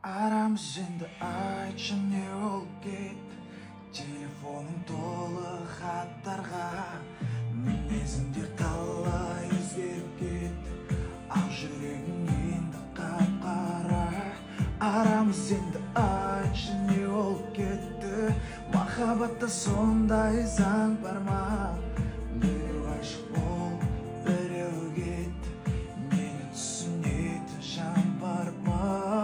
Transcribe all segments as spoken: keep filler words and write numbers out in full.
Арамыз енді айтшы не болып кетті, телефоның толы хаттарға. Мінезіңдер талай өзгеріп кетті, ақ жүрегің енді қап-қара. Арамыз енді айтшы не болып кетті, махаббатта сондай заң бар ма? Біреу ғашық болып біреу кетті, мені түсінетін жан бар ма?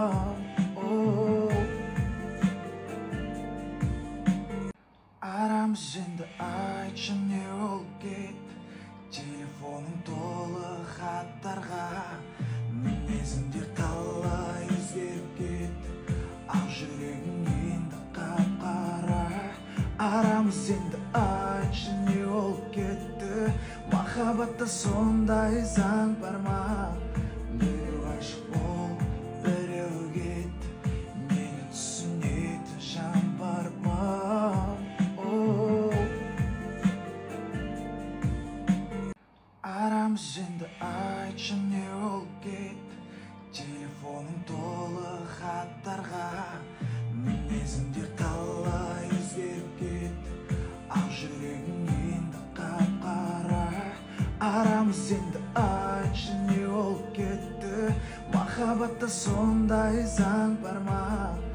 Арамыз енді айтшы не болып кетті, телефоның толы хаттарға. Мінезіңдер талай өзгеріп кетті, ақ жүрегің енді қап-қара. Арамыз енді айтшы не болып кетті, махаббатта сондай заң бар ма? Біреу ғашық болып біреу кетті, мені түсінетін жан бар ма? Арамыз енді айтшы не болып кетті, телефоның толы хаттарға. Мінезіңдер талай өзгеріп кетті, ақ жүрегің енді қап-қара. Арамыз енді айтшы не болып кетті, махаббатта сондай заң бар ма?